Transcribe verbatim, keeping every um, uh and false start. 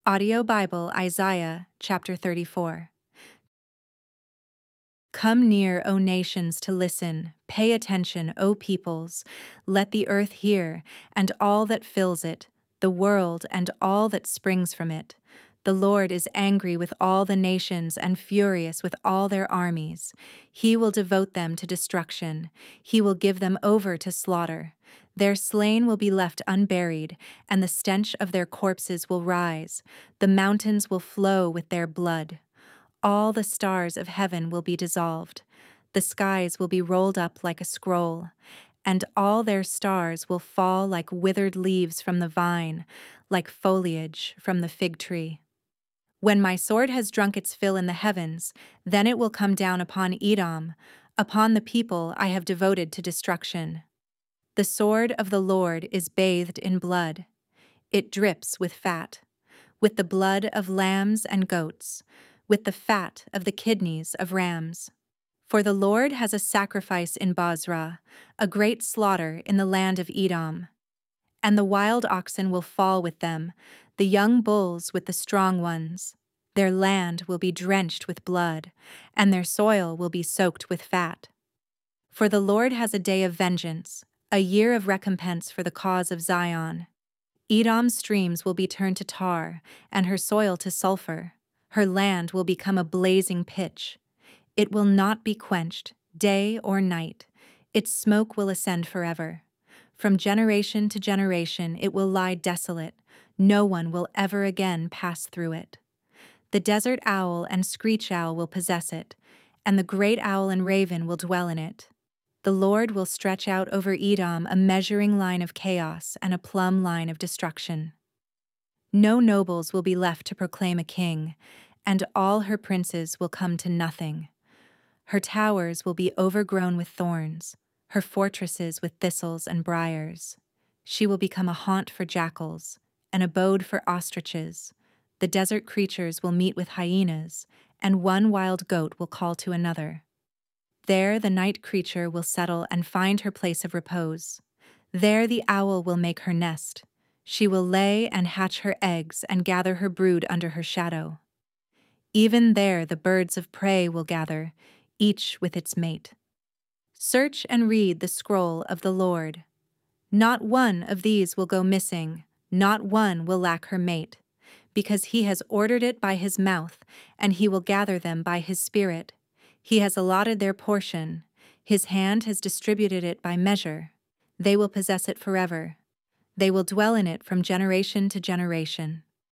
Audio Bible Isaiah chapter thirty-four. Come near, O nations, to listen. Pay attention, O peoples. Let the earth hear, and all that fills it, the world and all that springs from it. The Lord is angry with all the nations and furious with all their armies. He will devote them to destruction. He will give them over to slaughter. Their slain will be left unburied, and the stench of their corpses will rise. The mountains will flow with their blood. All the stars of heaven will be dissolved. The skies will be rolled up like a scroll, and all their stars will fall like withered leaves from the vine, like foliage from the fig tree. When my sword has drunk its fill in the heavens, then it will come down upon Edom, upon the people I have devoted to destruction. The sword of the Lord is bathed in blood. It drips with fat, with the blood of lambs and goats, with the fat of the kidneys of rams. For the Lord has a sacrifice in Bozrah, a great slaughter in the land of Edom. And the wild oxen will fall with them, the young bulls with the strong ones. Their land will be drenched with blood, and their soil will be soaked with fat. For the Lord has a day of vengeance, a year of recompense for the cause of Zion. Edom's streams will be turned to tar, and her soil to sulfur. Her land will become a blazing pitch. It will not be quenched, day or night. Its smoke will ascend forever. From generation to generation it will lie desolate. No one will ever again pass through it. The desert owl and screech owl will possess it, and the great owl and raven will dwell in it. The Lord will stretch out over Edom a measuring line of chaos and a plumb line of destruction. No nobles will be left to proclaim a king, and all her princes will come to nothing. Her towers will be overgrown with thorns, her fortresses with thistles and briars. She will become a haunt for jackals, an abode for ostriches. The desert creatures will meet with hyenas, and one wild goat will call to another. There the night creature will settle and find her place of repose. There the owl will make her nest. She will lay and hatch her eggs and gather her brood under her shadow. Even there the birds of prey will gather, each with its mate. Search and read the scroll of the Lord. Not one of these will go missing, not one will lack her mate, because he has ordered it by his mouth, and he will gather them by his spirit. He has allotted their portion. His hand has distributed it by measure. They will possess it forever. They will dwell in it from generation to generation.